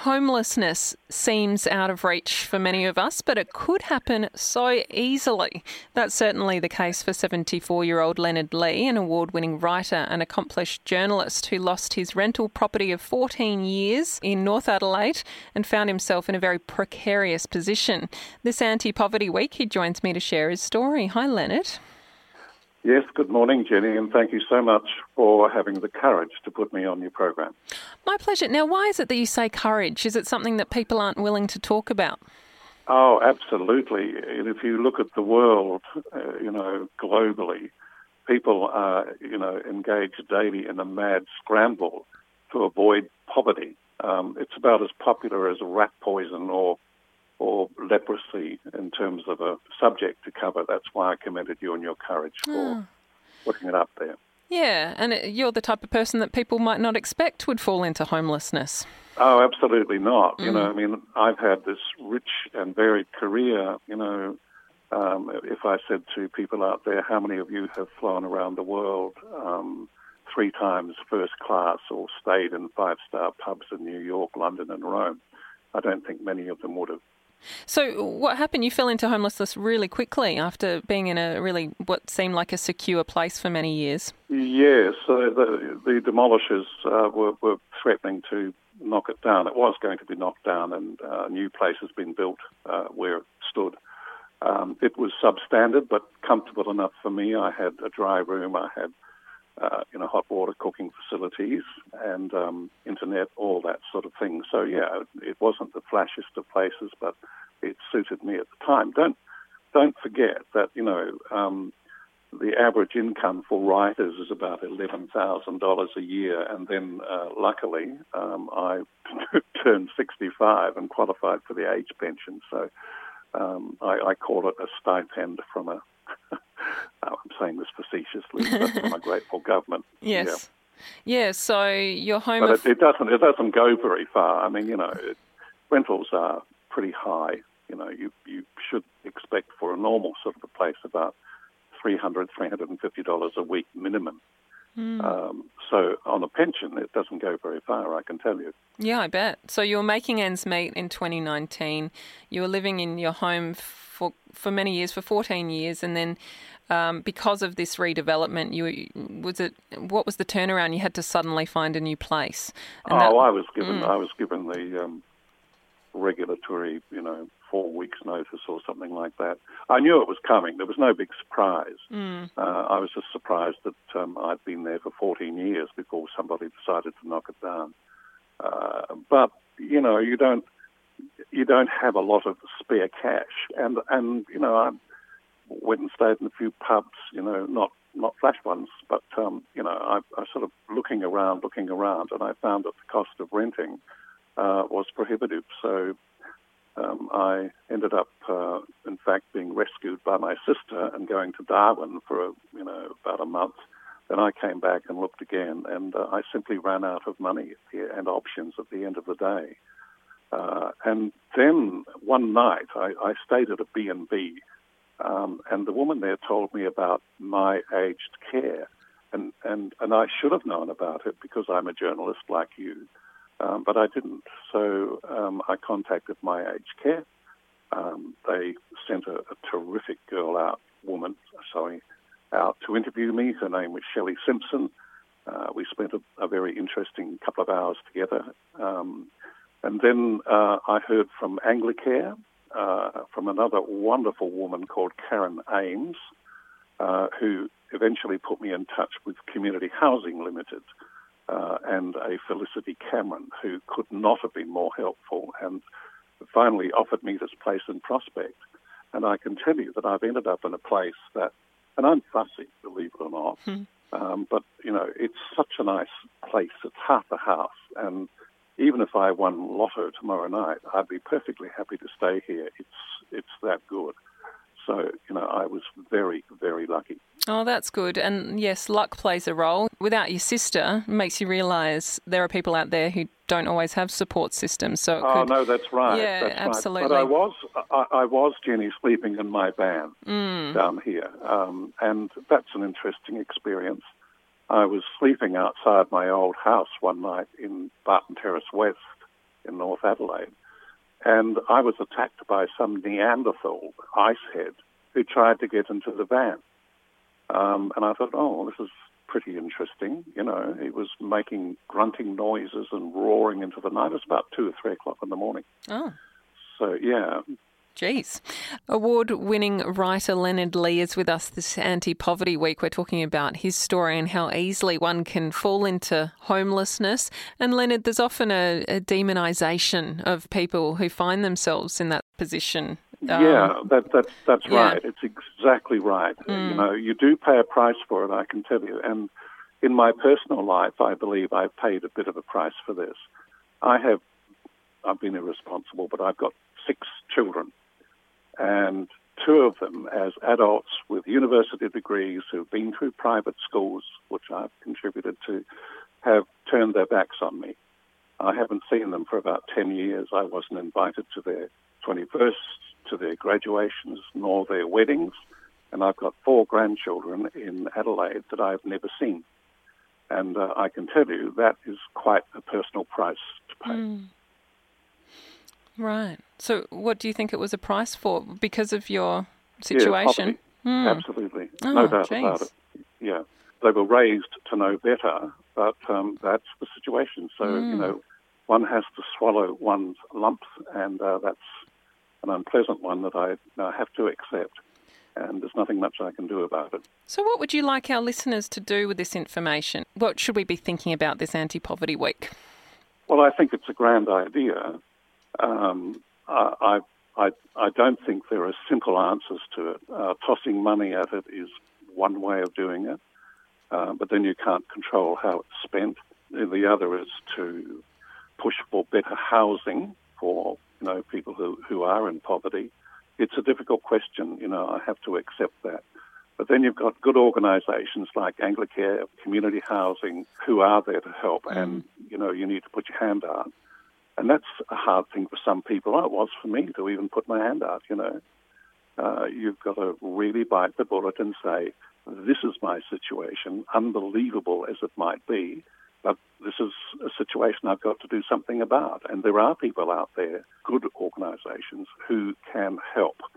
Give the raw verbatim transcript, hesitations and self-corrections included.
Homelessness seems out of reach for many of us, but it could happen so easily. That's certainly the case for seventy-four-year-old Leonard Lee, an award-winning writer and accomplished journalist who lost his rental property of fourteen years in North Adelaide and found himself in a very precarious position. This Anti-Poverty Week, he joins me to share his story. Hi, Leonard. Yes, good morning, Jenny, and thank you so much for having the courage to put me on your program. My pleasure. Now, why is it that you say courage? Is it something that people aren't willing to talk about? Oh, absolutely. And if you look at the world, uh, you know, globally, people are, you know, engaged daily in a mad scramble to avoid poverty. Um, it's about as popular as rat poison or or leprosy in terms of a subject to cover. That's why I commended you on your courage for oh. putting it up there. Yeah, and you're the type of person that people might not expect would fall into homelessness. Oh, absolutely not. Mm. You know, I Mm. mean, I've had this rich and varied career. You know, um, if I said to people out there, how many of you have flown around the world um, three times first class or stayed in five-star pubs in New York, London and Rome, I don't think many of them would have. So what happened? You fell into homelessness really quickly after being in a really, what seemed like a secure place for many years. Yes, so the, the demolishers uh, were, were threatening to knock it down. It was going to be knocked down and a new place has been built uh, where it stood. Um, it was substandard but comfortable enough for me. I had a dry room, I had uh, you know, hot water cooking facilities and um, internet, all that sort of thing. So, yeah, it wasn't the flashiest of places, but it suited me at the time. Don't don't forget that, you know, um, the average income for writers is about eleven thousand dollars a year, and then uh, luckily um, I turned sixty-five and qualified for the age pension. So um, I, I call it a stipend from a I'm saying this facetiously, but from a grateful government. Yes. Yeah, yeah, so you're home... But of... it, it doesn't it doesn't go very far. I mean, you know, it, rentals are pretty high. You know, you, you should expect for a normal sort of a place about three hundred dollars, three hundred fifty dollars a week minimum. Mm. Um, so on a pension, it doesn't go very far, I can tell you. Yeah, I bet. So you were making ends meet in twenty nineteen. You were living in your home for for many years, for fourteen years, and then um, because of this redevelopment, you was it what was the turnaround? You had to suddenly find a new place. And oh, that, I was given mm. I was given the um, regulatory, you know, four weeks notice or something like that. I knew it was coming. There was no big surprise. Mm. Uh, I was just surprised that um, I'd been there for fourteen years before somebody decided to knock it down. Uh, but you know, you don't you don't have a lot of spare cash, and and you know, I went and stayed in a few pubs. You know, not not flash ones, but um, you know, I, I sort of looking around, looking around, and I found that the cost of renting uh, was prohibitive. So um, I ended up, uh, in fact, being rescued by my sister and going to Darwin for a, you know about a month. Then I came back and looked again, and uh, I simply ran out of money and options at the end of the day. Uh, and then one night I, I stayed at a B and B, um, and the woman there told me about my aged care, and, and, and I should have known about it because I'm a journalist like you, um, but I didn't. So um, I contacted my aged care. Um, they sent a, a terrific girl out, woman, sorry, out to interview me. Her name was Shelley Simpson. Uh, we spent a, a very interesting couple of hours together. Um, and then uh, I heard from Anglicare, uh, from another wonderful woman called Karen Ames, uh, who eventually put me in touch with Community Housing Limited uh, and a Felicity Cameron, who could not have been more helpful, and finally offered me this place in Prospect. And I can tell you that I've ended up in a place that, and I'm fussy, believe it or not, hmm. um, but, you know, it's such a nice place. It's half a house. And even if I won lotto tomorrow night, I'd be perfectly happy to stay here. It's it's that good. So, you know, I was very, very lucky. Oh, that's good. And yes, luck plays a role. Without your sister, it makes you realise there are people out there who don't always have support systems. So it oh could... no, that's right. Yeah, that's absolutely. Right. But I was, I, I was Jenny, sleeping in my van mm. down here, um, and that's an interesting experience. I was sleeping outside my old house one night in Barton Terrace West, in North Adelaide. And I was attacked by some Neanderthal icehead who tried to get into the van. Um, and I thought, oh, this is pretty interesting. You know, he was making grunting noises and roaring into the night. It was about two or three o'clock in the morning. Oh. So, yeah. Jeez. Award-winning writer Leonard Lee is with us this Anti-Poverty Week. We're talking about his story and how easily one can fall into homelessness. And Leonard, there's often a, a demonisation of people who find themselves in that position. Um, yeah, that, that, that's yeah. right. It's exactly right. Mm. You know, you do pay a price for it, I can tell you. And in my personal life, I believe I've paid a bit of a price for this. I have, I've been irresponsible, but I've got six children. And two of them, as adults with university degrees who've been through private schools, which I've contributed to, have turned their backs on me. I haven't seen them for about ten years. I wasn't invited to their twenty-firsts, to their graduations, nor their weddings. And I've got four grandchildren in Adelaide that I've never seen. And uh, I can tell you that is quite a personal price to pay. Mm. Right. So what do you think it was a price for? Because of your situation? Yeah, mm. Absolutely. Oh, no doubt geez. about it. Yeah. They were raised to know better, but um, that's the situation. So, mm. you know, one has to swallow one's lumps, and uh, that's an unpleasant one that I uh, have to accept. And there's nothing much I can do about it. So what would you like our listeners to do with this information? What should we be thinking about this Anti-Poverty Week? Well, I think it's a grand idea. Um, I, I, I don't think there are simple answers to it. Uh, tossing money at it is one way of doing it, uh, but then you can't control how it's spent. The other is to push for better housing for, you know, people who, who are in poverty. It's a difficult question, you know, I have to accept that. But then you've got good organisations like Anglicare, Community Housing, who are there to help, mm. and, you know, you need to put your hand out. And that's a hard thing for some people. It was for me to even put my hand out, you know. Uh, you've got to really bite the bullet and say, this is my situation, unbelievable as it might be, but this is a situation I've got to do something about. And there are people out there, good organisations, who can help.